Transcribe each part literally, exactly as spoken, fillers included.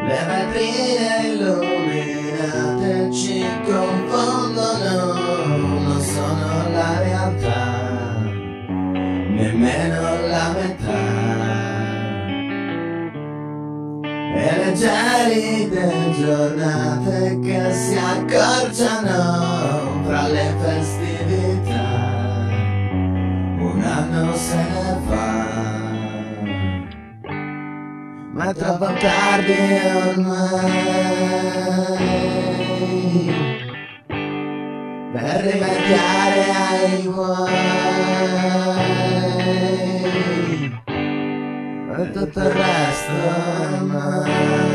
Le vetrine illuminate ci confondono, non sono la realtà, nemmeno la metà. E le gelide giornate che si accorciano fra le festività, un anno se ne va, ma è troppo tardi ormai per rimediare ai guai e tutto il resto ormai.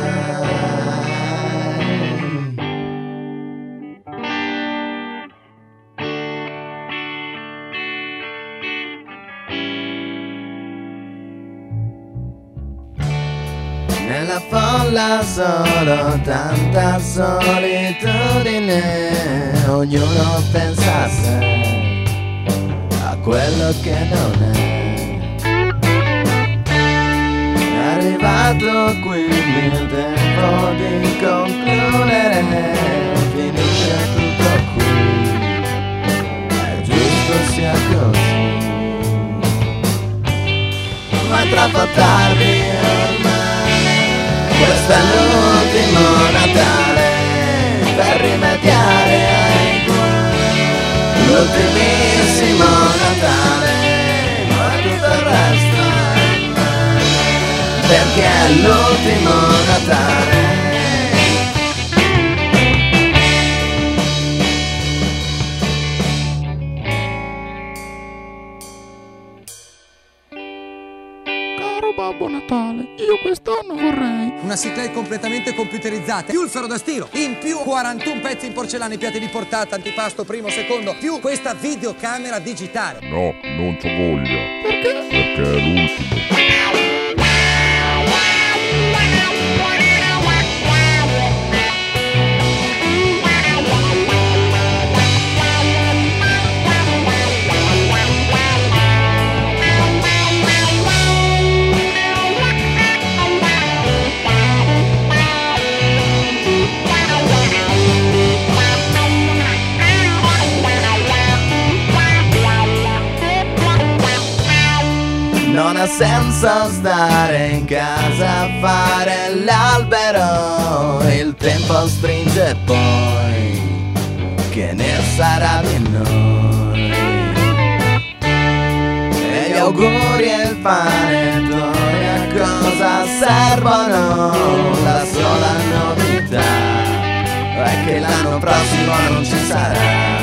Nella folla solo tanta solitudine, ognuno pensa a sé, a quello che non è. È arrivato quindi il tempo di concludere, finisce tutto qui, è giusto sia così, ma è troppo tardi ormai. Questo è l'ultimo Natale per rimediare ai guai, l'ultimissimo Natale, ma tutto il resto è male, perché è l'ultimo Natale. Babbo Natale, io quest'anno vorrei una cyclette completamente computerizzata, più il ferro da stiro, in più quarantuno pezzi in porcellana, i piatti di portata, antipasto, primo, secondo, più questa videocamera digitale. No, non c'ho voglia. Perché? Perché è l'ultimo. Non ha senso stare in casa a fare l'albero, il tempo stringe poi, che ne sarà di noi? E gli auguri e il panettone a cosa servono? La sola novità è che l'anno prossimo non ci sarà,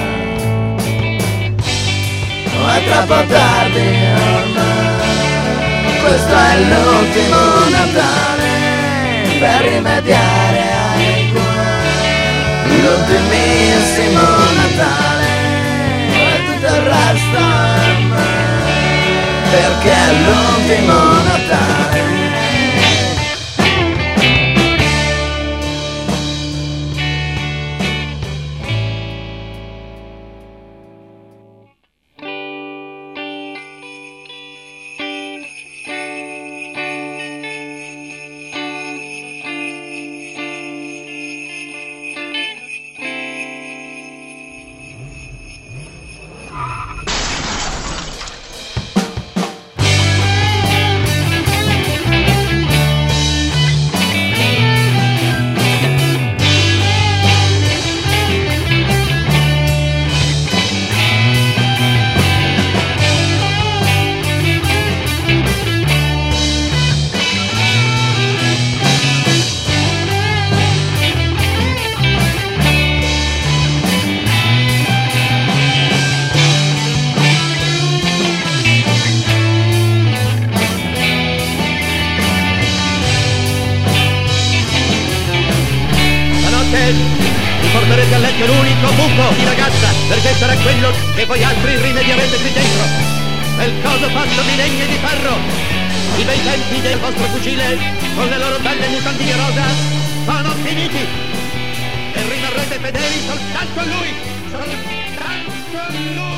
ma è troppo tardi ormai. Questo è l'ultimo Natale per rimediare ai guai, l'ultimissimo Natale e tutto il resto è male, perché è l'ultimo Natale. Vi porterete a letto l'unico buco di ragazza, perché sarà quello che voi altri rimedierete qui dentro. Quel coso fatto di legno e di ferro, i bei tempi del vostro fucile con le loro belle mutandine rosa sono finiti e rimarrete fedeli soltanto a lui, soltanto a lui.